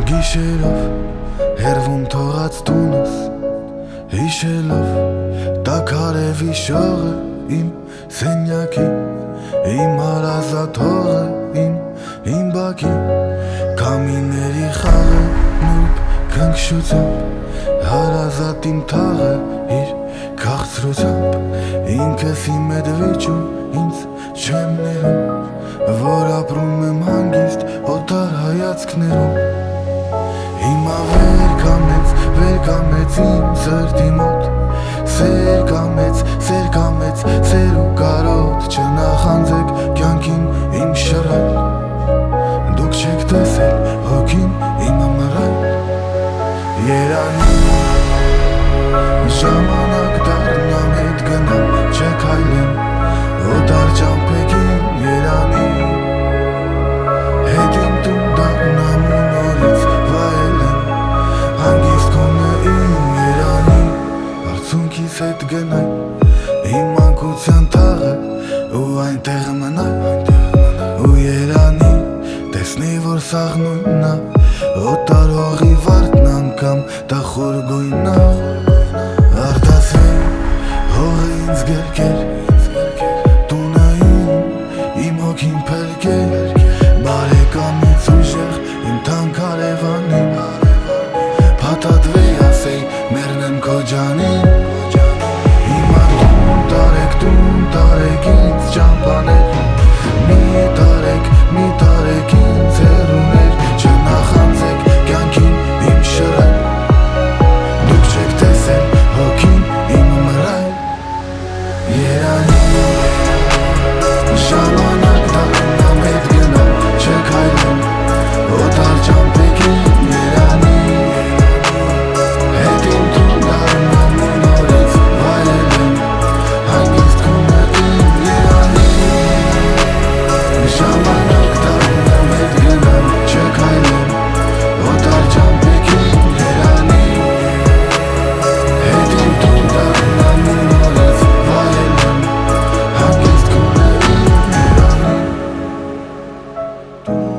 Գիշերով հերվում թողած տունս հիշելով տաքարևի շողը իմ սենյակի իմ հարազատ հողը իմ բակի կամիների խաղը նուրբ քնքշությամբ հարազատ իմ թաղը իր քաղցրությամբ ինքս իմ հետ վիճում ինձ չեմ ներում որ ապրում եմ հանգիստ օտար հայացքներում Հիմա վեր կամեց իմ սրտի մոտ Սեր կամեց, սեր ու կարոտ Չնախանձեք կյանքին իմ շռայլ Դուք չեք տեսել հոգին իմը մռայլ Երանի ժամանակ դառնամ հետ գնամ չեք հայլեմ Օտար ճամփեքին երանի Հետ իմ տուն դառնամ ու նորից վայելեմ Հանգիստ կոնը իմ երանի Արցունքիս հետ գնայ Իմ մանկության թաղը ու այնտեղ մնայ Ու երանի տեսնի որ սաղնույնն ա Օտար հողի վարդն անգամ տախոր գույնն ա Արդասվի հողը ինձ գերկեր Տունը իմ հոգին փրկեր Բարեկամից ուժեղ իմ թանկ հարևանին Փաթաթվի ասեի մեռնեմ քո ջանին Հիմա տուն տարեք ինձ ճամփաներ Մի տարեք ինձ հեռուներ Չնախանձեք կյանքին իմ շռայլ Դուք չեք տեսել հոգին իմ մռայլ Երանի Ժամանակ դառնամ հետ գնամ չեք հայլեմ Օտար ճամփեքին երանի Հետ իմ տուն դառնամ ու նորից վայելեմ Հանգիստ կոնը իմ երանի Ժամանակ դառնամ հետ գնամ չեք հայլեմ Օտար ճամփեքին երանի Հետ իմ տուն դառնամ ու նորից վայելեմ Հանգիստ կոնը իմ երանի